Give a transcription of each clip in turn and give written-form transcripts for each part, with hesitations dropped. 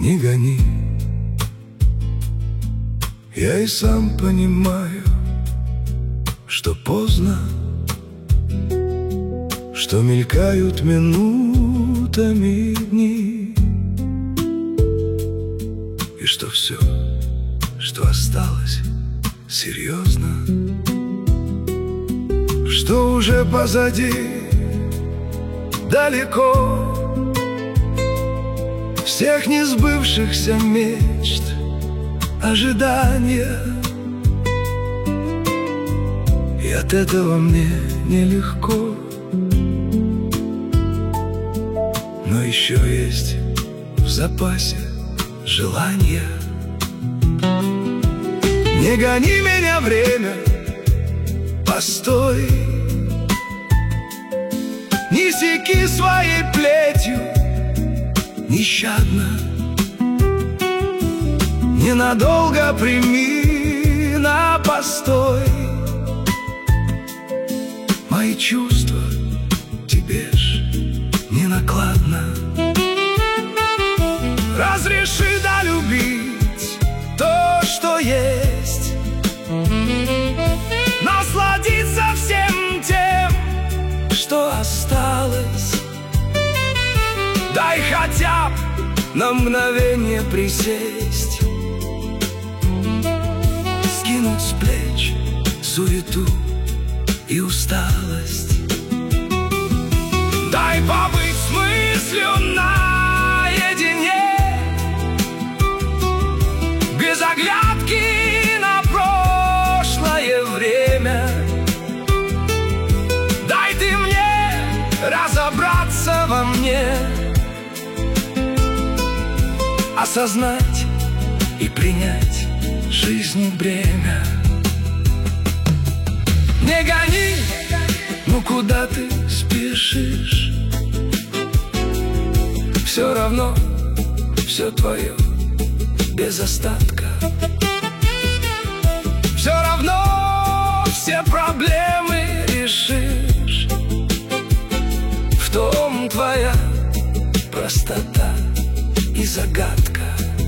не гони. Я и сам понимаю, что поздно, что мелькают минутами дни, и что все, что осталось, серьезно, что уже позади, далеко, всех несбывшихся мечт, ожидания. И от этого мне нелегко. Но еще есть в запасе желания. Не гони меня, время, постой. Не секи своей плетью нещадно. Ненадолго прими на постой мои чувства, тебе ж не накладно. Разреши долюбить то, что есть, насладиться всем тем, что осталось. Дай хотя бы на мгновение присесть, скинуть с плеч суету и усталость. Дай побыть с мыслью наедине, без оглядки на прошлое время. Дай ты мне разобраться во мне, осознать и принять жизни бремя. Не гони, ну куда ты спешишь? Все равно все твое без остатка. Все равно все проблемы решишь. В том твоя простота и загадка.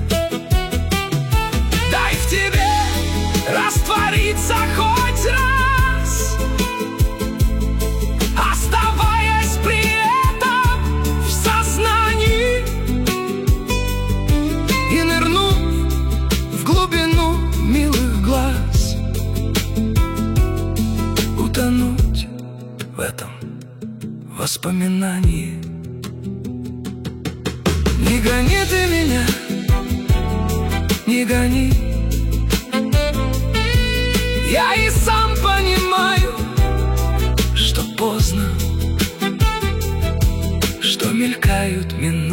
Дай в тебе раствориться хоть раз, оставаясь при этом в сознании, и нырнув в глубину милых глаз, утонуть в этом воспоминании. Не гони ты меня, не гони. Я и сам понимаю, что поздно, что мелькают минуты.